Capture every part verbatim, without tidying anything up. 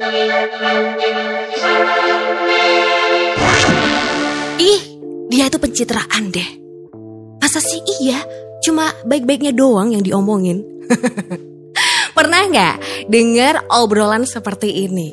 Ih, dia itu pencitraan deh. Masa sih iya? Cuma baik-baiknya doang yang diomongin. Pernah gak dengar obrolan seperti ini?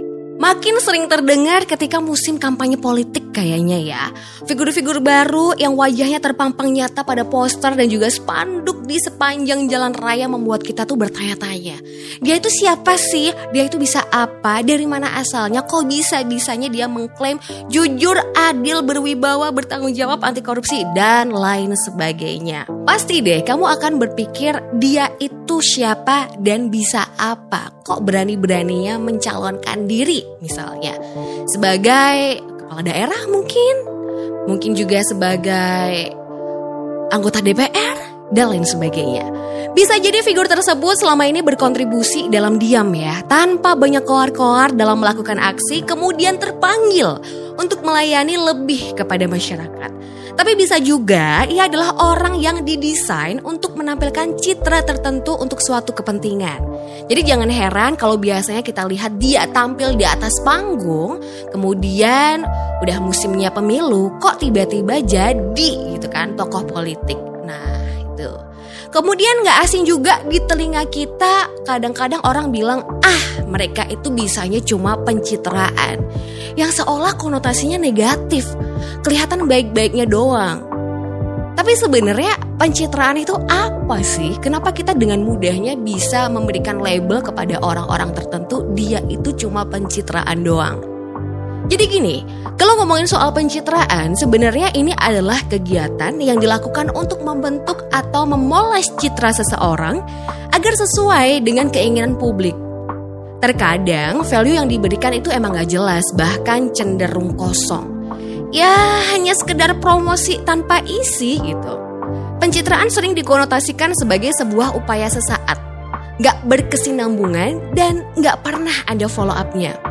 Makin sering terdengar ketika musim kampanye politik kayaknya ya. Figur-figur baru yang wajahnya terpampang nyata pada poster dan juga spanduk di sepanjang jalan raya membuat kita tuh bertanya-tanya. Dia itu siapa sih? Dia itu bisa apa? Dari mana asalnya? Kok bisa-bisanya dia mengklaim jujur, adil, berwibawa, bertanggung jawab, anti korupsi, dan lain sebagainya. Pasti deh kamu akan berpikir dia itu siapa dan bisa apa? Kok berani-beraninya mencalonkan diri misalnya sebagai kepala daerah mungkin, mungkin juga sebagai anggota D P R dan lain sebagainya. Bisa jadi figur tersebut selama ini berkontribusi dalam diam ya, tanpa banyak koar-koar dalam melakukan aksi, kemudian terpanggil untuk melayani lebih kepada masyarakat. Tapi bisa juga ia adalah orang yang didesain untuk menampilkan citra tertentu untuk suatu kepentingan. Jadi jangan heran kalau biasanya kita lihat dia tampil di atas panggung, kemudian udah musimnya pemilu kok tiba-tiba jadi gitu kan tokoh politik. Nah itu. Kemudian gak asing juga di telinga kita kadang-kadang orang bilang ah mereka itu bisanya cuma pencitraan. Yang seolah konotasinya negatif, kelihatan baik-baiknya doang. Tapi sebenarnya pencitraan itu apa sih? Kenapa kita dengan mudahnya bisa memberikan label kepada orang-orang tertentu dia itu cuma pencitraan doang? Jadi gini, kalau ngomongin soal pencitraan, sebenarnya ini adalah kegiatan yang dilakukan untuk membentuk atau memoles citra seseorang agar sesuai dengan keinginan publik. Terkadang value yang diberikan itu emang gak jelas, bahkan cenderung kosong. Ya hanya sekedar promosi tanpa isi gitu. Pencitraan sering dikonotasikan sebagai sebuah upaya sesaat, gak berkesinambungan dan gak pernah ada follow up-nya.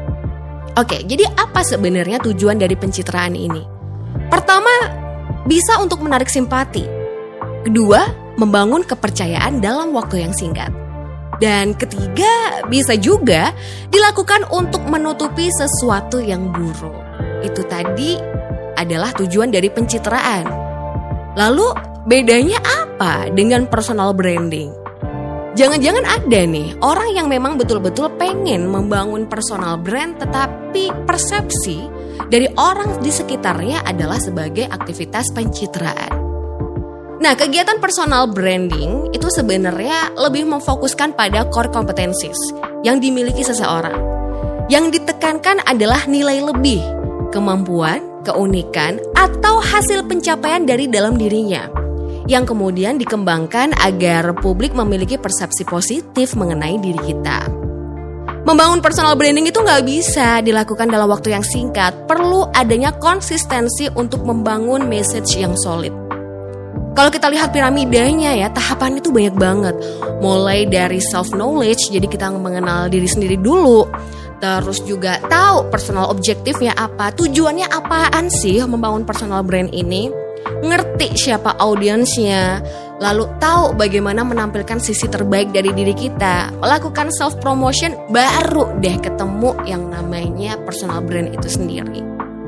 Oke, jadi apa sebenarnya tujuan dari pencitraan ini? Pertama, bisa untuk menarik simpati. Kedua, membangun kepercayaan dalam waktu yang singkat. Dan ketiga, bisa juga dilakukan untuk menutupi sesuatu yang buruk. Itu tadi adalah tujuan dari pencitraan. Lalu bedanya apa dengan personal branding? Jangan-jangan ada nih orang yang memang betul-betul pengen membangun personal brand, tetapi persepsi dari orang di sekitarnya adalah sebagai aktivitas pencitraan. Nah, kegiatan personal branding itu sebenarnya lebih memfokuskan pada core competencies yang dimiliki seseorang. Yang ditekankan adalah nilai lebih, kemampuan, keunikan, atau hasil pencapaian dari dalam dirinya, yang kemudian dikembangkan agar publik memiliki persepsi positif mengenai diri kita. Membangun personal branding itu nggak bisa dilakukan dalam waktu yang singkat. Perlu adanya konsistensi untuk membangun message yang solid. Kalau kita lihat piramidanya ya, tahapan itu banyak banget. Mulai dari self-knowledge, jadi kita mengenal diri sendiri dulu. Terus juga tahu personal objektifnya apa, tujuannya apaan sih membangun personal brand ini. Ngerti siapa audiensnya, lalu tahu bagaimana menampilkan sisi terbaik dari diri kita, melakukan self promotion, baru deh ketemu yang namanya personal brand itu sendiri.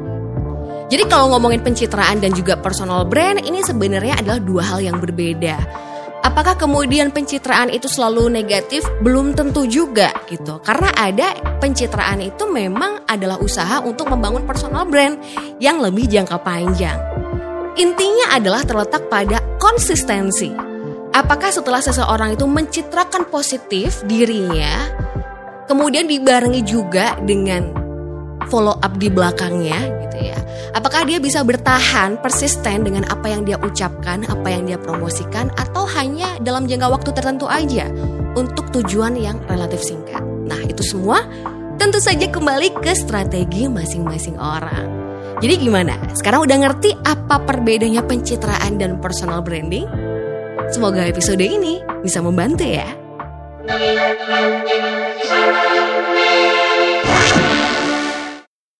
Jadi kalau ngomongin pencitraan dan juga personal brand, ini sebenarnya adalah dua hal yang berbeda. Apakah kemudian pencitraan itu selalu negatif? Belum tentu juga gitu. Karena ada pencitraan itu memang adalah usaha untuk membangun personal brand yang lebih jangka panjang. Intinya adalah terletak pada konsistensi. Apakah setelah seseorang itu mencitrakan positif dirinya, kemudian dibarengi juga dengan follow up di belakangnya gitu ya. Apakah dia bisa bertahan persisten dengan apa yang dia ucapkan, apa yang dia promosikan, atau hanya dalam jangka waktu tertentu aja untuk tujuan yang relatif singkat. Nah, itu semua tentu saja kembali ke strategi masing-masing orang. Jadi gimana? Sekarang udah ngerti apa perbedaannya pencitraan dan personal branding? Semoga episode ini bisa membantu ya.